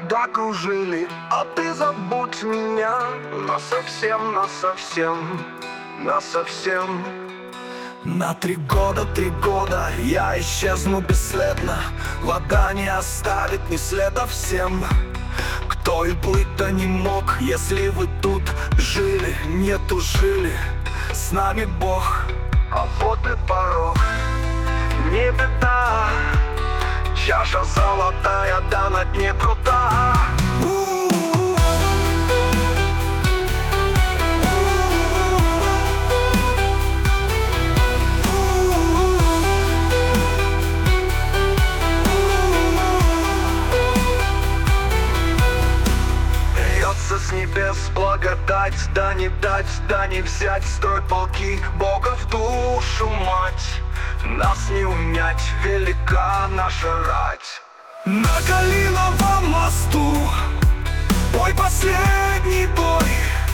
года кружили, а ты забудь меня насовсем, насовсем, насовсем. На 3 года я исчезну бесследно. Вода не оставит ни следа всем, кто и плыть-то не мог, если вы тут жили, не тужили. С нами Бог, а вот и порог. Не беда, чаша золотая, да на дне пруда. С небес благодать, да не дать, да не взять. Строй полки Бога в душу, мать. Нас не унять, велика наша рать. На Калиновом мосту бой, последний бой,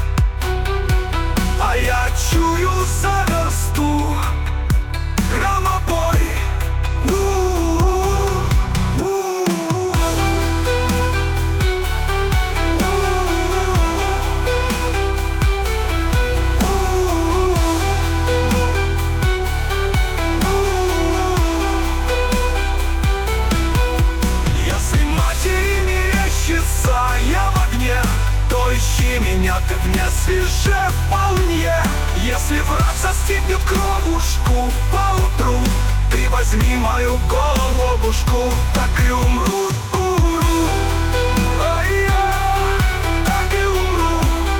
а я чую за версту громобой. Ищи меня, ты вне свеже вполне. Если враг застигнет кровушку поутру, ты возьми мою головушку, так и умру. Так и умру.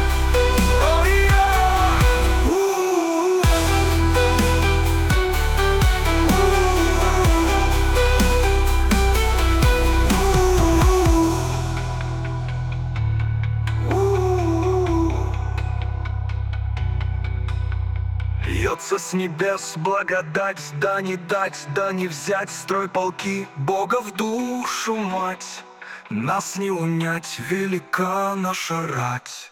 Льется с небес благодать, да не дать, да не взять. Строй полки Бога в душу, мать. Нас не унять, велика наша рать.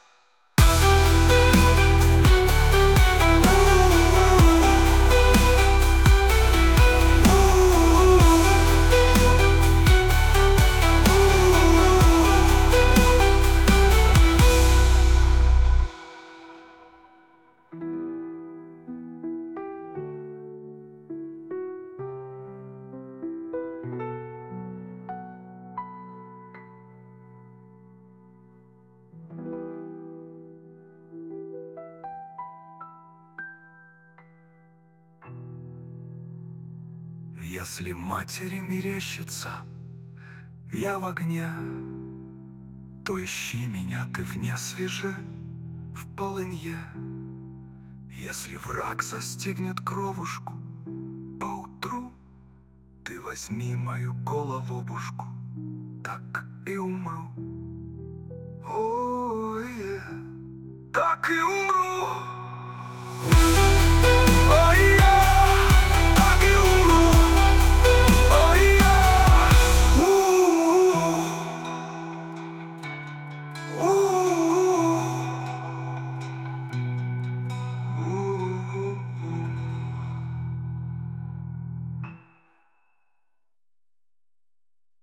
Если матери мерещится я в огне, то ищи меня ты вне свеже в полынье. Если враг застигнет кровушку поутру, ты возьми мою головушку, так и умру. Ой, так и умру.